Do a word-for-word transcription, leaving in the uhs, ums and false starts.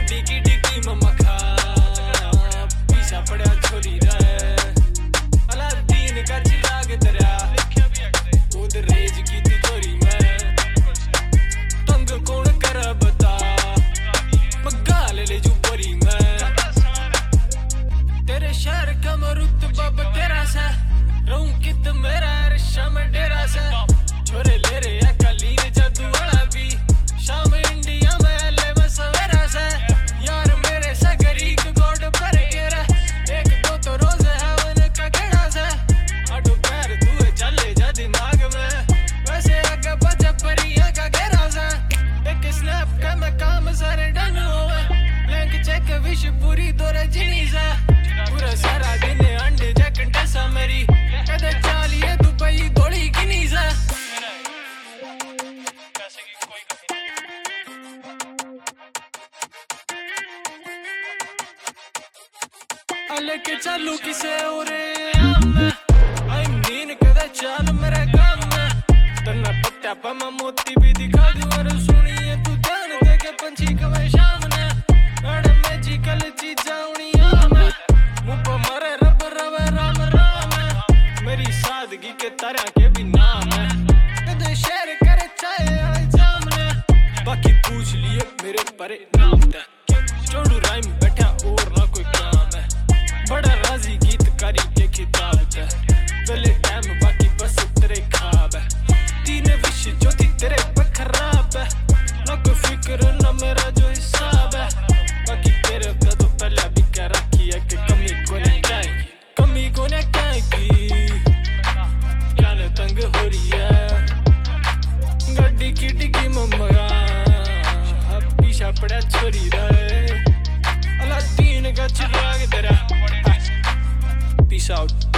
गड्डी की डिक्की में मखा पीछा पड़ा छोरी रे अलादीन का चिराग दरिया उधर रेज की तिजोरी में तंग कौन कर बता पग्गा ले ले जू परी में तेरे शहर का रुतबा तेरा सा रहूं कित मेरा रिश्ता में डेरा सा छोरे ले रे अकालीन जादू वाला भी शाम इंडिया में ले मैं सवेरा सा यार मेरे सा गरीब गोड पर गेरा एक दो तो रोज है उनका केड़ा सा आटो पैर तू चले जा दिमाग में वैसे आगे बचा परियां का घेरा सा एक स्नैप का मैं काम सारे डन होवे ब्लैंक चेक विश पूरी दौरे जिनी सा पूरा सारा दिन अंडे जैकेट सा मेरी कदे चालिए दुबई गोली की नीसा लेके चलू किसे उरे आई मीन कदे चल मेरे काम में तना पट्टा पा मैं मोती भी दिखा दूं और सुनिए तू जान दे के पंछी कवे शाम ने अड़े मैजिकल चीज़ां उनिया में मुंह पर मारे रब रवे राम राम मेरी सादगी के तरह के भी नाम है कदे शेर करे चाहे आए सामने बाकी पूछ लिए मेरे परे नाम दा छोड़ू राइम बैठा और ना कोई काम है बड़ा राजी गीतकारी के खिताब दा पहले टाइम बाकी बस तेरे ख्वाब है तीन विश जो थी तेरे पे खराब है ना कोई फिक्र ना मेरा जो हिसाब है बाकी तेरे का तो पहले भी कर रखी है कि कमी को नहीं जाएगी कमी को नहीं जाएगी जाने तंग हो रही है गड्डी की डिक्की में मगा पीछा पड़ा छोरी रे अलादीन का चिराग दरिया पीस आउट